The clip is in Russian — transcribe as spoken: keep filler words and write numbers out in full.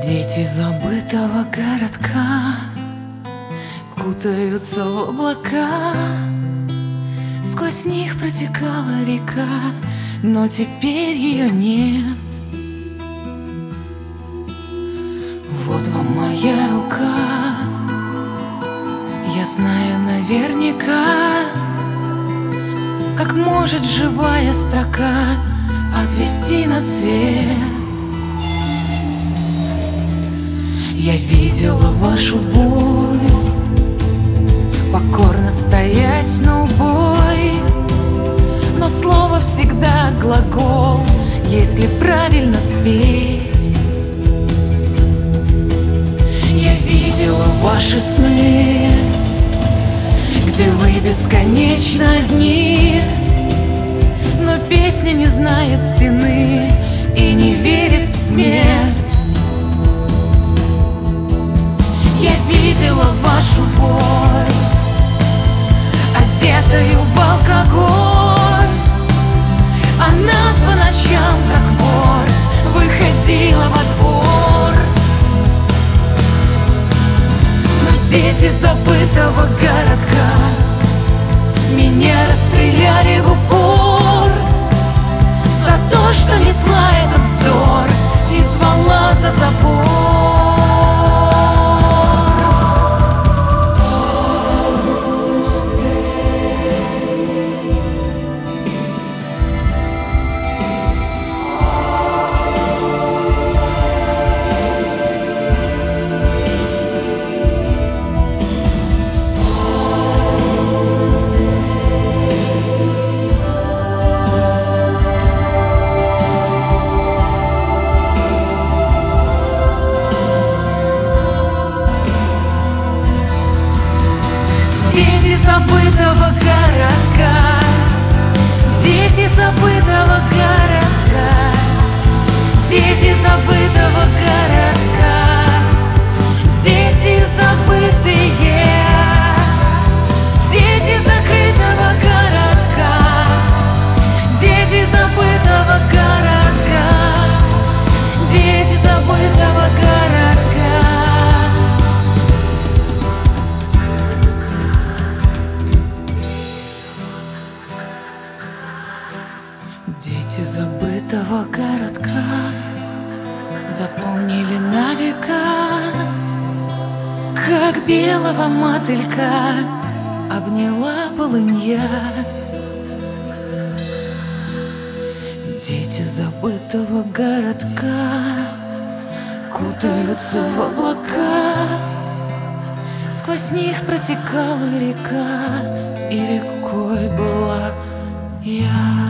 Дети забытого городка кутаются в облака. Сквозь них протекала река, но теперь ее нет. Вот вам моя рука, я знаю наверняка, как может живая строка отвести на свет. Я видела вашу боль, покорно стоять на убой, но слово всегда глагол, если правильно спеть. Я видела ваши сны, где вы бесконечно одни, но песня не знает стены и не верит в смерть. Я видела вашу боль, одетую в алкоголь. Она по ночам, как вор, выходила во двор. Но дети забытого городка меня расстреляли в упор за то, что несла этот вздор и звала за забор. Дети забытого городка, дети забытого городка, дети забытого городка, дети забытые, дети закрытого городка, дети забытого городка, дети забытого городка. Дети забытого городка запомнили на века, как белого мотылька обняла полынья. Дети забытого городка кутаются в облака. Сквозь них протекала река, и рекой была я.